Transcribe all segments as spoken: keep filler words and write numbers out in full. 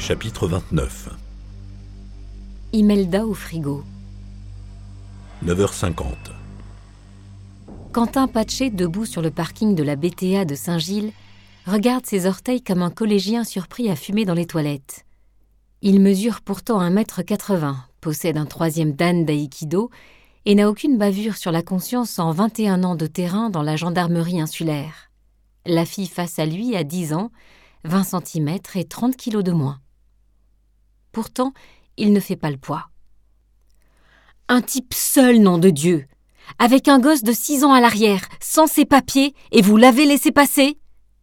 Chapitre vingt-neuf. Imelda au frigo. neuf heures cinquante. Quentin Patché, debout sur le parking de la B T A de Saint-Gilles, regarde ses orteils comme un collégien surpris à fumer dans les toilettes. Il mesure pourtant un mètre quatre-vingts, possède un troisième dan d'aïkido et n'a aucune bavure sur la conscience en vingt et un ans de terrain dans la gendarmerie insulaire. La fille face à lui a dix ans, vingt centimètres et trente kilos de moins. Pourtant, il ne fait pas le poids. Un type seul, nom de Dieu, avec un gosse de six ans à l'arrière, sans ses papiers, et vous l'avez laissé passer ?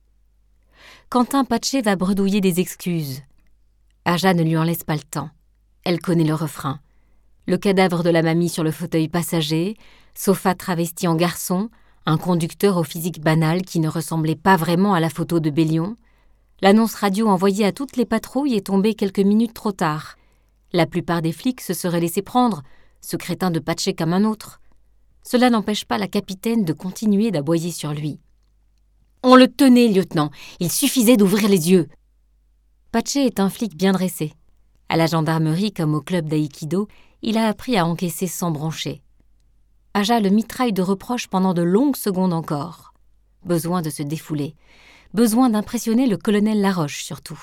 Quentin Patché va bredouiller des excuses. Aja ne lui en laisse pas le temps. Elle connaît le refrain. Le cadavre de la mamie sur le fauteuil passager, sofa travesti en garçon, un conducteur au physique banal qui ne ressemblait pas vraiment à la photo de Bélion. L'annonce radio envoyée à toutes les patrouilles est tombée quelques minutes trop tard. La plupart des flics se seraient laissés prendre, ce crétin de Patché comme un autre. Cela n'empêche pas la capitaine de continuer d'aboyer sur lui. « On le tenait, lieutenant, il suffisait d'ouvrir les yeux !» Patché est un flic bien dressé. À la gendarmerie comme au club d'aïkido, il a appris à encaisser sans broncher. Aja le mitraille de reproches pendant de longues secondes encore. Besoin de se défouler. Besoin d'impressionner le colonel Laroche, surtout.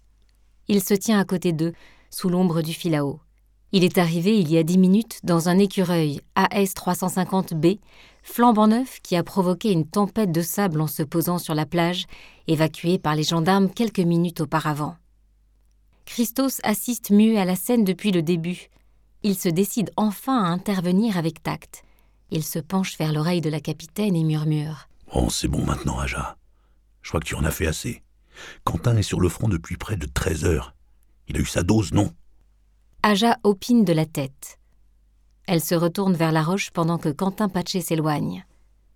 Il se tient à côté d'eux, sous l'ombre du filao. Il est arrivé il y a dix minutes dans un écureuil A S trois cent cinquante B, flambant neuf, qui a provoqué une tempête de sable en se posant sur la plage, évacué par les gendarmes quelques minutes auparavant. Christos assiste muet à la scène depuis le début. Il se décide enfin à intervenir avec tact. Il se penche vers l'oreille de la capitaine et murmure. « Bon, c'est bon maintenant, Aja. Je crois que tu en as fait assez. Quentin est sur le front depuis près de treize heures. Il a eu sa dose, non ?» Aja opine de la tête. Elle se retourne vers Laroche pendant que Quentin Patché s'éloigne.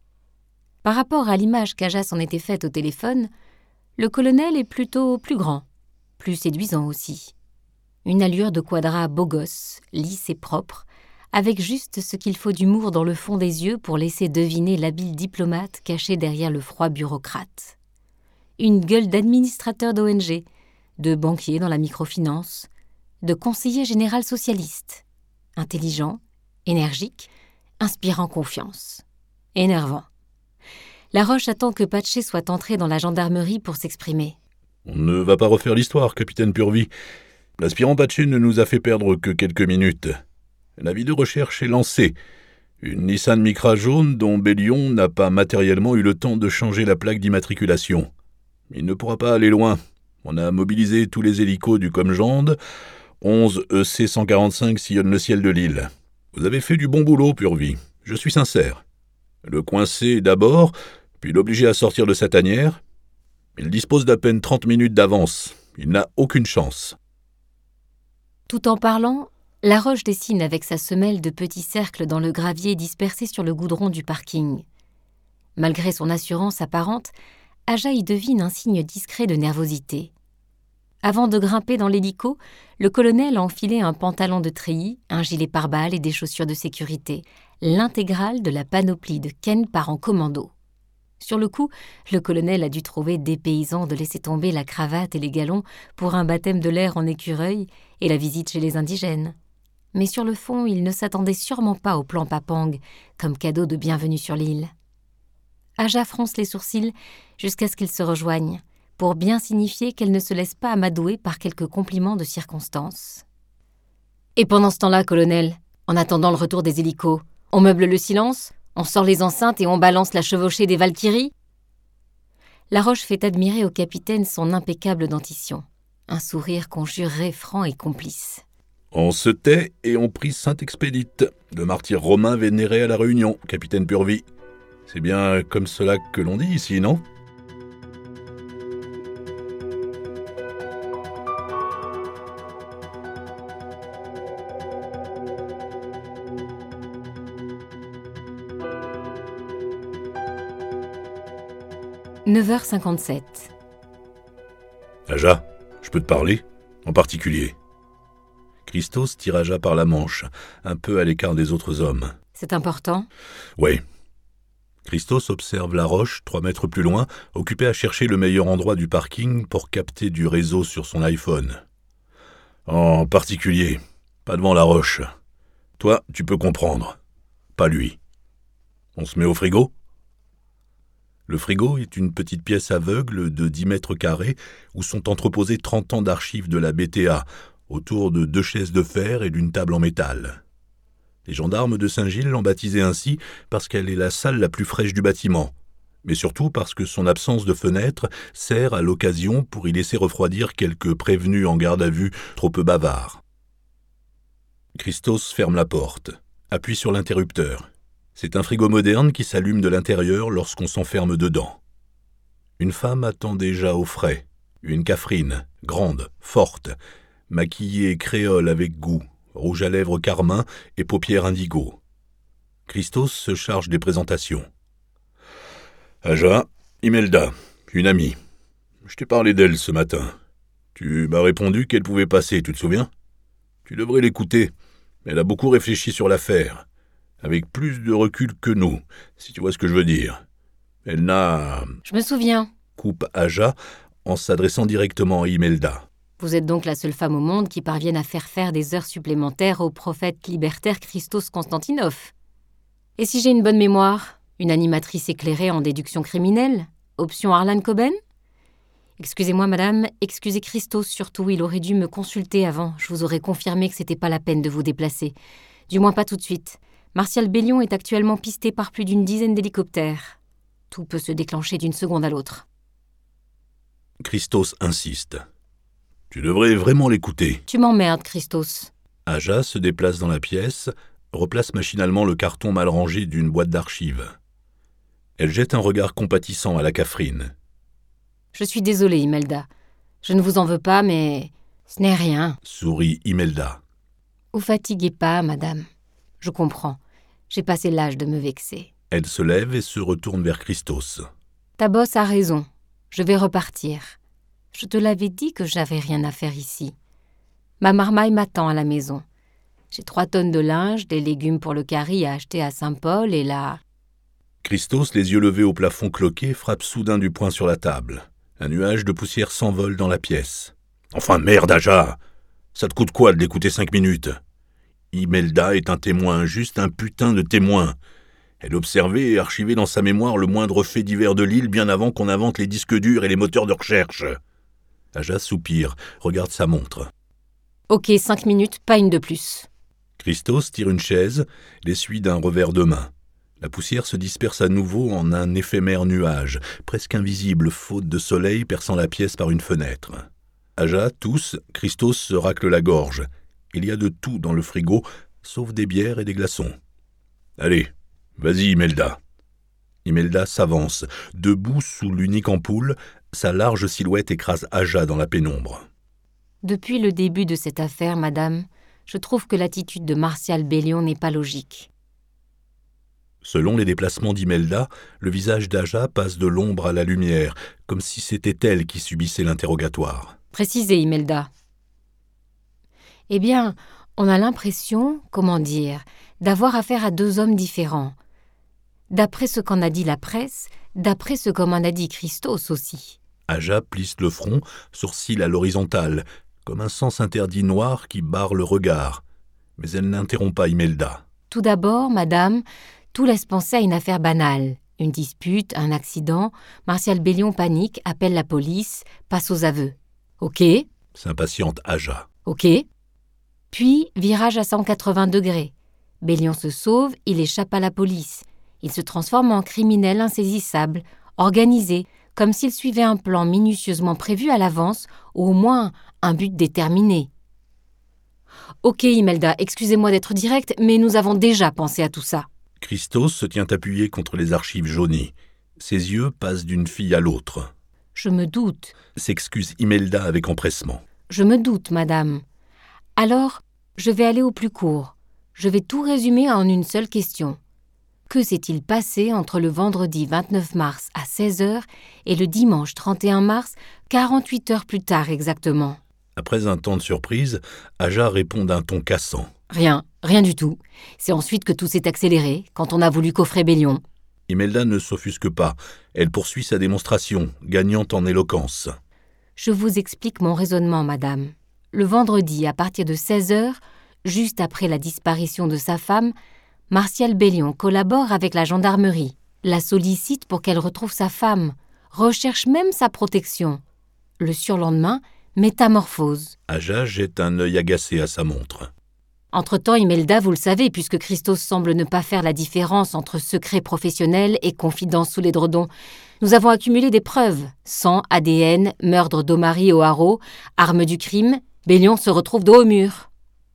Par rapport à l'image qu'Aja s'en était faite au téléphone, le colonel est plutôt plus grand, plus séduisant aussi. Une allure de quadra beau gosse, lisse et propre, avec juste ce qu'il faut d'humour dans le fond des yeux pour laisser deviner l'habile diplomate caché derrière le froid bureaucrate. Une gueule d'administrateur d'O N G, de banquier dans la microfinance, de conseiller général socialiste, intelligent, énergique, inspirant confiance, énervant. Laroche attend que Patché soit entré dans la gendarmerie pour s'exprimer. « On ne va pas refaire l'histoire, capitaine Purvy. L'aspirant Patché ne nous a fait perdre que quelques minutes. L'avis de recherche est lancé. Une Nissan Micra jaune dont Bélion n'a pas matériellement eu le temps de changer la plaque d'immatriculation. Il ne pourra pas aller loin. On a mobilisé tous les hélicos du Comgende. onze E C cent quarante-cinq sillonnent le ciel de l'île. Vous avez fait du bon boulot, Purvy. Je suis sincère. Le coincer d'abord, puis l'obliger à sortir de sa tanière. Il dispose d'à peine trente minutes d'avance. Il n'a aucune chance. » Tout en parlant, Laroche dessine avec sa semelle de petits cercles dans le gravier dispersé sur le goudron du parking. Malgré son assurance apparente, Aja y devine un signe discret de nervosité. Avant de grimper dans l'hélico, le colonel a enfilé un pantalon de treillis, un gilet pare-balles et des chaussures de sécurité, l'intégrale de la panoplie de Ken part en commando. Sur le coup, le colonel a dû trouver dépaysant de laisser tomber la cravate et les galons pour un baptême de l'air en écureuil et la visite chez les indigènes. Mais sur le fond, il ne s'attendait sûrement pas au plan Papang comme cadeau de bienvenue sur l'île. Aja fronce les sourcils jusqu'à ce qu'ils se rejoignent, pour bien signifier qu'elle ne se laisse pas amadouer par quelques compliments de circonstance. « Et pendant ce temps-là, colonel, en attendant le retour des hélicos, on meuble le silence ? On sort les enceintes et on balance la chevauchée des Valkyries ?» Laroche fait admirer au capitaine son impeccable dentition, un sourire qu'on jurerait franc et complice. « On se tait et on prie Saint-Expédite, le martyr romain vénéré à la Réunion, capitaine Purvy. C'est bien comme cela que l'on dit ici, non ?» neuf heures cinquante-sept. « Aja, je peux te parler ? En particulier. » Christos tire Aja par la manche, un peu à l'écart des autres hommes. « C'est important ?»« Oui. » Christos observe Laroche, trois mètres plus loin, occupé à chercher le meilleur endroit du parking pour capter du réseau sur son iPhone. En particulier, pas devant la roche. Toi, tu peux comprendre. Pas lui. On se met au frigo ? Le frigo est une petite pièce aveugle de dix mètres carrés où sont entreposés trente ans d'archives de la B T A, autour de deux chaises de fer et d'une table en métal. Les gendarmes de Saint-Gilles l'ont baptisée ainsi parce qu'elle est la salle la plus fraîche du bâtiment, mais surtout parce que son absence de fenêtre sert à l'occasion pour y laisser refroidir quelques prévenus en garde à vue trop peu bavards. Christos ferme la porte, appuie sur l'interrupteur. C'est un frigo moderne qui s'allume de l'intérieur lorsqu'on s'enferme dedans. Une femme attend déjà au frais, une Catherine, grande, forte, maquillée créole avec goût, rouge à lèvres carmin et paupières indigo. Christos se charge des présentations. Aja, Imelda, une amie. Je t'ai parlé d'elle ce matin. Tu m'as répondu qu'elle pouvait passer, tu te souviens ? Tu devrais l'écouter. Elle a beaucoup réfléchi sur l'affaire, avec plus de recul que nous, si tu vois ce que je veux dire. Elle n'a... Je me souviens. Coupe Aja en s'adressant directement à Imelda. Vous êtes donc la seule femme au monde qui parvienne à faire faire des heures supplémentaires au prophète libertaire Christos Constantinov. Et si j'ai une bonne mémoire, une animatrice éclairée en déduction criminelle, option Harlan Coben ? Excusez-moi, madame, excusez Christos surtout, il aurait dû me consulter avant. Je vous aurais confirmé que c'était pas la peine de vous déplacer. Du moins pas tout de suite. Martial Bellion est actuellement pisté par plus d'une dizaine d'hélicoptères. Tout peut se déclencher d'une seconde à l'autre. Christos insiste. Tu devrais vraiment l'écouter. Tu m'emmerdes, Christos. Aja se déplace dans la pièce, replace machinalement le carton mal rangé d'une boîte d'archives. Elle jette un regard compatissant à la Catherine. Je suis désolée, Imelda. Je ne vous en veux pas, mais ce n'est rien. Sourit Imelda. Vous fatiguez pas, madame. Je comprends. J'ai passé l'âge de me vexer. Elle se lève et se retourne vers Christos. Ta bosse a raison. Je vais repartir. Je te l'avais dit que j'avais rien à faire ici. Ma marmaille m'attend à la maison. J'ai trois tonnes de linge, des légumes pour le curry à acheter à Saint-Paul et là... Christos, les yeux levés au plafond cloqué, frappe soudain du poing sur la table. Un nuage de poussière s'envole dans la pièce. « Enfin, merde, Aja! Ça te coûte quoi de l'écouter cinq minutes ? Imelda est un témoin, juste un putain de témoin. Elle observait et archivait dans sa mémoire le moindre fait divers de l'île bien avant qu'on invente les disques durs et les moteurs de recherche. » Aja soupire, regarde sa montre. « Ok, cinq minutes, pas une de plus. » Christos tire une chaise, l'essuie d'un revers de main. La poussière se disperse à nouveau en un éphémère nuage, presque invisible, faute de soleil perçant la pièce par une fenêtre. Aja tousse, Christos se racle la gorge. Il y a de tout dans le frigo, sauf des bières et des glaçons. « Allez, vas-y, Imelda. » Imelda s'avance, debout sous l'unique ampoule, sa large silhouette écrase Aja dans la pénombre. « Depuis le début de cette affaire, madame, je trouve que l'attitude de Martial Bellion n'est pas logique. » Selon les déplacements d'Imelda, le visage d'Aja passe de l'ombre à la lumière, comme si c'était elle qui subissait l'interrogatoire. « Précisez, Imelda. » Eh bien, on a l'impression, comment dire, d'avoir affaire à deux hommes différents. D'après ce qu'en a dit la presse, d'après ce qu'en a dit Christos aussi. Aja plisse le front, sourcil à l'horizontale, comme un sens interdit noir qui barre le regard. Mais elle n'interrompt pas Imelda. « Tout d'abord, madame, tout laisse penser à une affaire banale. Une dispute, un accident, Martial Bellion panique, appelle la police, passe aux aveux. Ok ? S'impatiente Aja. Ok ? Puis, virage à cent quatre-vingts degrés. Bellion se sauve, il échappe à la police. Il se transforme en criminel insaisissable, organisé, comme s'il suivait un plan minutieusement prévu à l'avance, ou au moins un but déterminé. Ok, Imelda, excusez-moi d'être directe, mais nous avons déjà pensé à tout ça. Christos se tient appuyé contre les archives jaunies. Ses yeux passent d'une fille à l'autre. « Je me doute. » s'excuse Imelda avec empressement. « Je me doute, madame. Alors, je vais aller au plus court. Je vais tout résumer en une seule question. Que s'est-il passé entre le vendredi vingt-neuf mars à seize heures et le dimanche trente et un mars, quarante-huit heures plus tard exactement ?» Après un temps de surprise, Aja répond d'un ton cassant. « Rien, rien du tout. C'est ensuite que tout s'est accéléré, quand on a voulu coffrer Bellion. » Imelda ne s'offusque pas. Elle poursuit sa démonstration, gagnant en éloquence. « Je vous explique mon raisonnement, madame. le vendredi à partir de seize heures, juste après la disparition de sa femme, Martial Bellion collabore avec la gendarmerie, la sollicite pour qu'elle retrouve sa femme, recherche même sa protection. Le surlendemain, métamorphose. Aja jette un œil agacé à sa montre. Entre-temps, Imelda, vous le savez, puisque Christos semble ne pas faire la différence entre secret professionnel et confidence sous l'édredon, nous avons accumulé des preuves. Sang, A D N, meurtre d'Omari au haro, arme du crime, Bellion se retrouve dos au mur.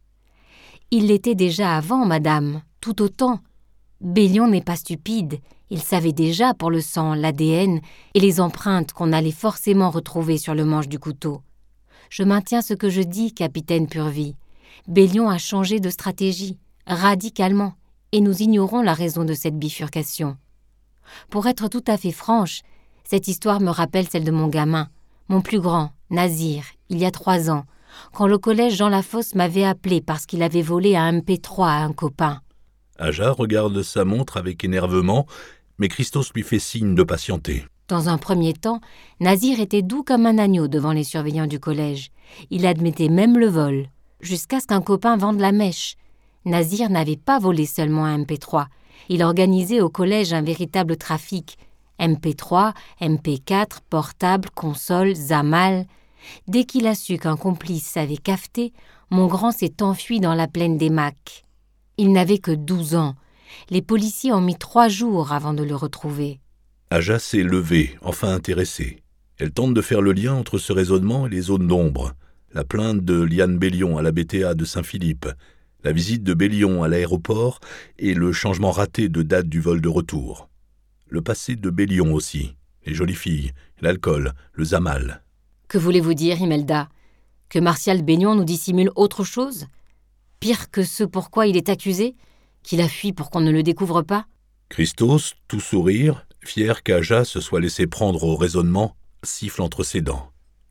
Il l'était déjà avant, madame, tout autant. Bellion n'est pas stupide. Il savait déjà pour le sang, l'A D N et les empreintes qu'on allait forcément retrouver sur le manche du couteau. Je maintiens ce que je dis, capitaine Purvis. Bellion a changé de stratégie, radicalement, et nous ignorons la raison de cette bifurcation. Pour être tout à fait franche, cette histoire me rappelle celle de mon gamin, mon plus grand, Nazir, il y a trois ans, quand le collège Jean Lafosse m'avait appelé parce qu'il avait volé un M P trois à un copain. Aja regarde sa montre avec énervement, mais Christos lui fait signe de patienter. Dans un premier temps, Nazir était doux comme un agneau devant les surveillants du collège. Il admettait même le vol, jusqu'à ce qu'un copain vende la mèche. Nazir n'avait pas volé seulement un M P trois. Il organisait au collège un véritable trafic. M P trois, M P quatre, portable, console, zamal. Dès qu'il a su qu'un complice savait cafeter, mon grand s'est enfui dans la plaine des Macs. Il n'avait que douze ans. Les policiers ont mis trois jours avant de le retrouver. Aja s'est levée, enfin intéressée. Elle tente de faire le lien entre ce raisonnement et les zones d'ombre. La plainte de Liane Bellion à la B T A de Saint-Philippe, la visite de Bellion à l'aéroport et le changement raté de date du vol de retour. Le passé de Bellion aussi, les jolies filles, l'alcool, le zamal. Que voulez-vous dire, Imelda? Que Martial Bellion nous dissimule autre chose? Pire que ce pourquoi il est accusé? Qu'il a fui pour qu'on ne le découvre pas? Christos, tout sourire, fier qu'Aja se soit laissé prendre au raisonnement, siffle entre ses dents.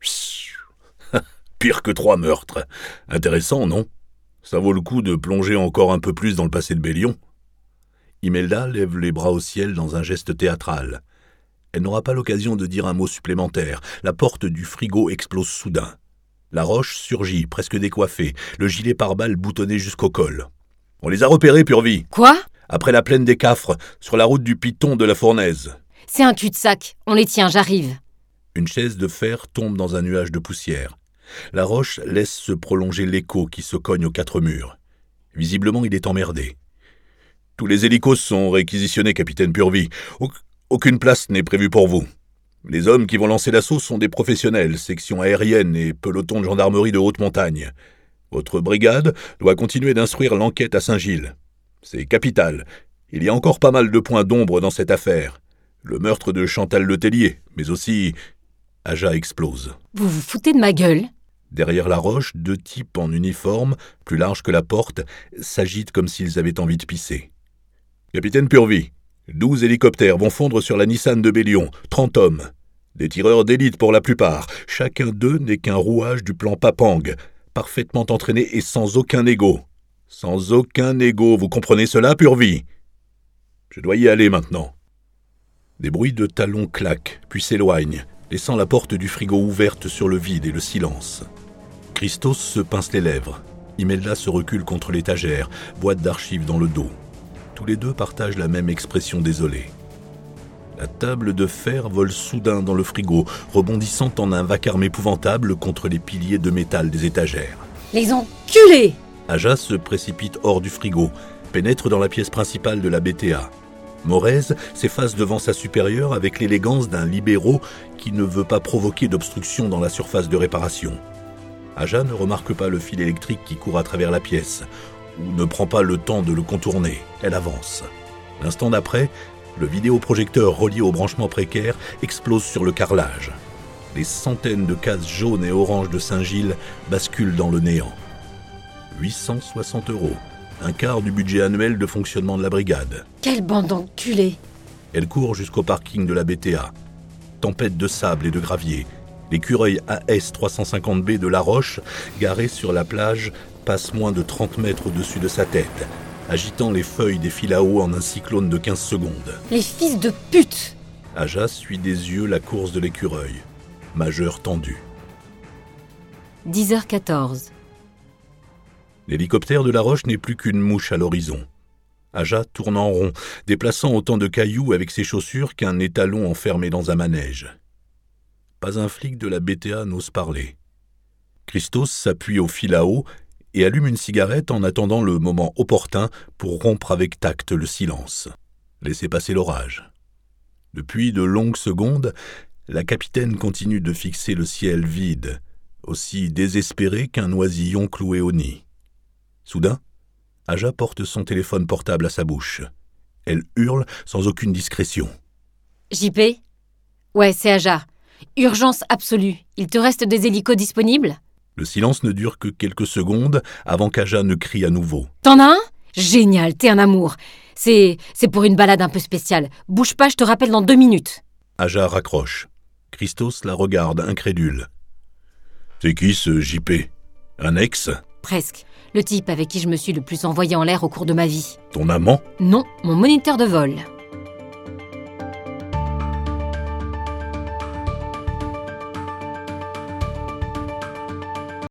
Pire que trois meurtres. Intéressant, non? Ça vaut le coup de plonger encore un peu plus dans le passé de Bellion. Imelda lève les bras au ciel dans un geste théâtral. Elle n'aura pas l'occasion de dire un mot supplémentaire. La porte du frigo explose soudain. La roche surgit, presque décoiffée, le gilet pare-balles boutonné jusqu'au col. On les a repérés, Purvis. Quoi? Après la plaine des Cafres, sur la route du Piton de la Fournaise. C'est un cul-de-sac. On les tient, j'arrive. Une chaise de fer tombe dans un nuage de poussière. La roche laisse se prolonger l'écho qui se cogne aux quatre murs. Visiblement, il est emmerdé. Tous les hélicos sont réquisitionnés, capitaine Purvis. Aucune place n'est prévue pour vous. Les hommes qui vont lancer l'assaut sont des professionnels, section aérienne et peloton de gendarmerie de haute montagne. Votre brigade doit continuer d'instruire l'enquête à Saint-Gilles. C'est capital. Il y a encore pas mal de points d'ombre dans cette affaire. Le meurtre de Chantal Letellier, mais aussi... Aja explose. Vous vous foutez de ma gueule? Derrière la roche, deux types en uniforme, plus larges que la porte, s'agitent comme s'ils avaient envie de pisser. Capitaine Purvis, douze hélicoptères vont fondre sur la Nissan de Bellion, trente hommes. Des tireurs d'élite pour la plupart. Chacun d'eux n'est qu'un rouage du plan Papang, parfaitement entraîné et sans aucun égo. Sans aucun égo, vous comprenez cela, Purvis? Je dois y aller maintenant. Des bruits de talons claquent, puis s'éloignent, laissant la porte du frigo ouverte sur le vide et le silence. Christos se pince les lèvres. Imelda se recule contre l'étagère, boîte d'archives dans le dos. Tous les deux partagent la même expression désolée. La table de fer vole soudain dans le frigo, rebondissant en un vacarme épouvantable contre les piliers de métal des étagères. Les enculés! Aja se précipite hors du frigo, pénètre dans la pièce principale de la B T A. Morez s'efface devant sa supérieure avec l'élégance d'un libéraux qui ne veut pas provoquer d'obstruction dans la surface de réparation. Aja ne remarque pas le fil électrique qui court à travers la pièce, ou ne prend pas le temps de le contourner. Elle avance. L'instant d'après, le vidéoprojecteur relié au branchement précaire explose sur le carrelage. Les centaines de cases jaunes et oranges de Saint-Gilles basculent dans le néant. huit cent soixante euros. Un quart du budget annuel de fonctionnement de la brigade. Quelle bande d'enculés! Elle court jusqu'au parking de la B T A. Tempête de sable et de gravier. L'écureuil A S trois cent cinquante B de La Roche, garé sur la plage, passe moins de trente mètres au-dessus de sa tête, agitant les feuilles des fils à eau en un cyclone de quinze secondes. Les fils de pute! Aja suit des yeux la course de l'écureuil. Majeur tendu. dix heures quatorze. L'hélicoptère de La Roche n'est plus qu'une mouche à l'horizon. Aja tourne en rond, déplaçant autant de cailloux avec ses chaussures qu'un étalon enfermé dans un manège. Pas un flic de la B T A n'ose parler. Christos s'appuie au fil à eau et allume une cigarette en attendant le moment opportun pour rompre avec tact le silence. Laisser passer l'orage. Depuis de longues secondes, la capitaine continue de fixer le ciel vide, aussi désespéré qu'un oisillon cloué au nid. Soudain, Aja porte son téléphone portable à sa bouche. Elle hurle sans aucune discrétion. J P ? Ouais, c'est Aja. Urgence absolue. Il te reste des hélicos disponibles ? Le silence ne dure que quelques secondes avant qu'Aja ne crie à nouveau. T'en as un ? Génial, t'es un amour. C'est, c'est pour une balade un peu spéciale. Bouge pas, je te rappelle dans deux minutes. Aja raccroche. Christos la regarde, incrédule. C'est qui ce J P ? Un ex ? Presque. Le type avec qui je me suis le plus envoyé en l'air au cours de ma vie. Ton amant ? Non, mon moniteur de vol.